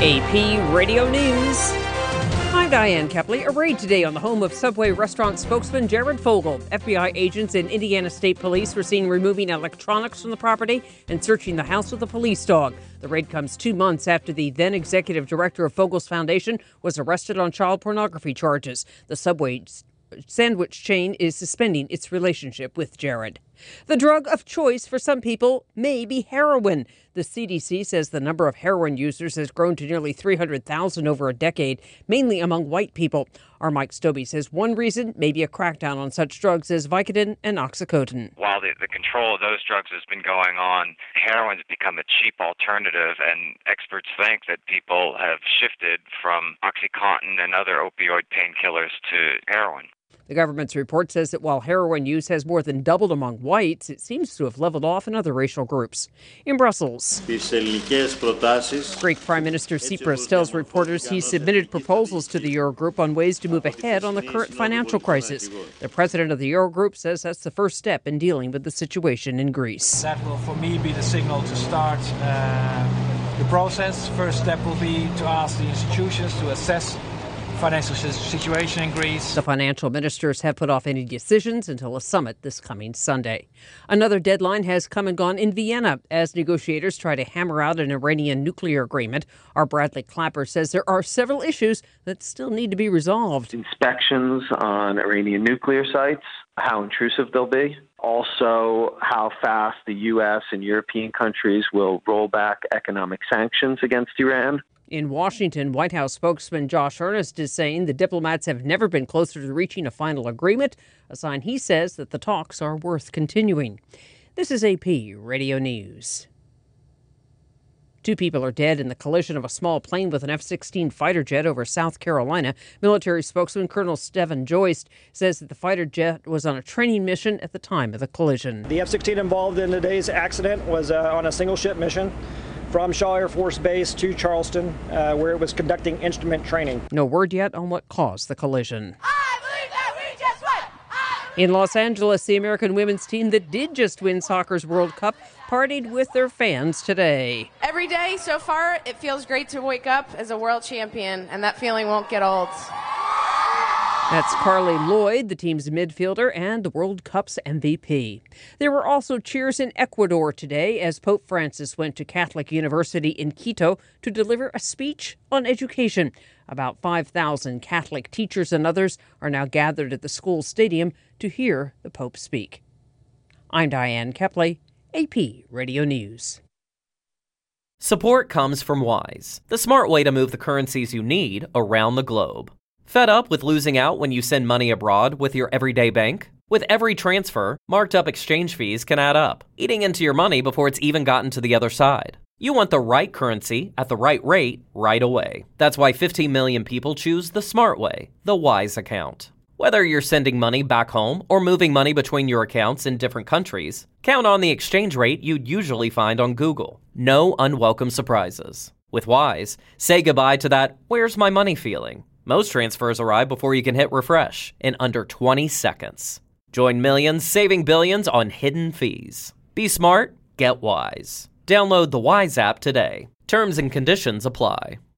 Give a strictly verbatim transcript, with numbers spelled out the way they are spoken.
A P Radio News. I'm Diane Kepley. A raid today on the home of Subway restaurant spokesman Jared Fogle. F B I agents and Indiana State Police were seen removing electronics from the property and searching the house with a police dog. The raid comes two months after the then executive director of Fogle's Foundation was arrested on child pornography charges. The Subway sandwich chain is suspending its relationship with Jared. The drug of choice for some people may be heroin. The C D C says the number of heroin users has grown to nearly three hundred thousand over a decade, mainly among white people. Our Mike Stobie says one reason may be a crackdown on such drugs as Vicodin and Oxycodone. While the, the control of those drugs has been going on, heroin's become a cheap alternative, and experts think that people have shifted from Oxycontin and other opioid painkillers to heroin. The government's report says that while heroin use has more than doubled among whites, it seems to have leveled off in other racial groups. In Brussels, Greek Prime Minister Tsipras tells reporters he submitted proposals to the Eurogroup on ways to move ahead on the current financial crisis. The president of the Eurogroup says that's the first step in dealing with the situation in Greece. That will, for me, be the signal to start uh, the process. First step will be to ask the institutions to assess financial situation in Greece. The financial ministers have put off any decisions until a summit this coming Sunday. Another deadline has come and gone in Vienna as negotiators try to hammer out an Iranian nuclear agreement. Our Bradley Clapper says there are several issues that still need to be resolved. Inspections on Iranian nuclear sites, how intrusive they'll be. Also, how fast the U S and European countries will roll back economic sanctions against Iran. In Washington, White House spokesman Josh Earnest is saying the diplomats have never been closer to reaching a final agreement, a sign he says that the talks are worth continuing. This is A P Radio News. Two people are dead in the collision of a small plane with an F sixteen fighter jet over South Carolina. Military spokesman Colonel Stephen Joyce says that the fighter jet was on a training mission at the time of the collision. The F sixteen involved in today's accident was uh, on a single ship mission from Shaw Air Force Base to Charleston, uh, where it was conducting instrument training. No word yet on what caused the collision. I believe that we just won! In Los Angeles, the American women's team that did just win soccer's World Cup partied with their fans today. Every day so far, it feels great to wake up as a world champion, and that feeling won't get old. That's Carly Lloyd, the team's midfielder and the World Cup's M V P. There were also cheers in Ecuador today as Pope Francis went to Catholic University in Quito to deliver a speech on education. About five thousand Catholic teachers and others are now gathered at the school stadium to hear the Pope speak. I'm Diane Kepley, A P Radio News. Support comes from Wise, the smart way to move the currencies you need around the globe. Fed up with losing out when you send money abroad with your everyday bank? With every transfer, marked up exchange fees can add up, eating into your money before it's even gotten to the other side. You want the right currency at the right rate right away. That's why fifteen million people choose the smart way, the Wise account. Whether you're sending money back home or moving money between your accounts in different countries, count on the exchange rate you'd usually find on Google. No unwelcome surprises. With Wise, say goodbye to that "where's my money" feeling. Most transfers arrive before you can hit refresh in under twenty seconds. Join millions saving billions on hidden fees. Be smart, get Wise. Download the Wise app today. Terms and conditions apply.